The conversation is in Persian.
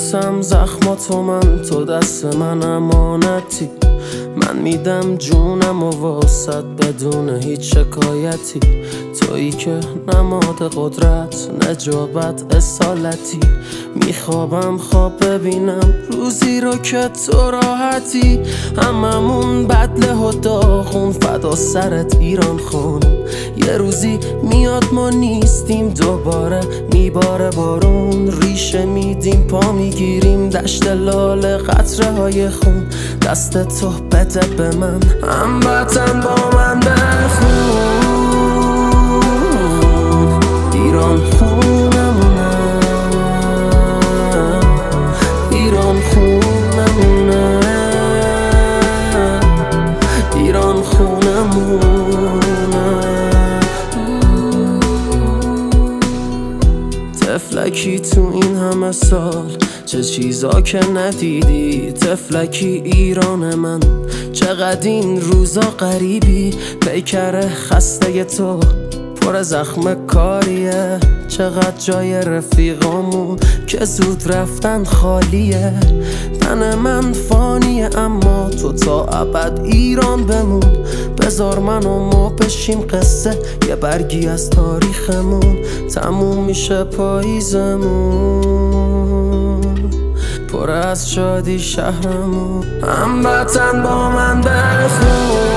میبوسم زخماتو من، تو دست من امانتی. من میدم جونم و واسط بدون هیچ شکایتی. تویی که نماد قدرت، نجابت، اصالتی. میخوابم خواب ببینم روزی رو که تو راحتی. هممون بدله و داغون، فدا سرت ایران خانم. یه روزی میاد ما نیستیم، دوباره میباره بارون. ریشه میدیم پا میگیریم دشت لاله، قطره های خون. دست تو بده به من، هموطن با من بخون. ایران خونمونه، ایران خونمونه، ایران خونمونه. تفلکی تو این همه سال، چه چیزا که ندیدی. تفلکی ایران من، چقدر این روزا غریبی. پیکر خسته تو پر زخم کاریه. چقدر جای رفیقامون که زود رفتن خالیه. تن من فانیه اما تو تا ابد ایران بمون. بذار من و ما بشیم قصه، یه برگی از تاریخمون. تموم میشه پاییزمون، پر از شادی شهرمون. هموطن با من بخون.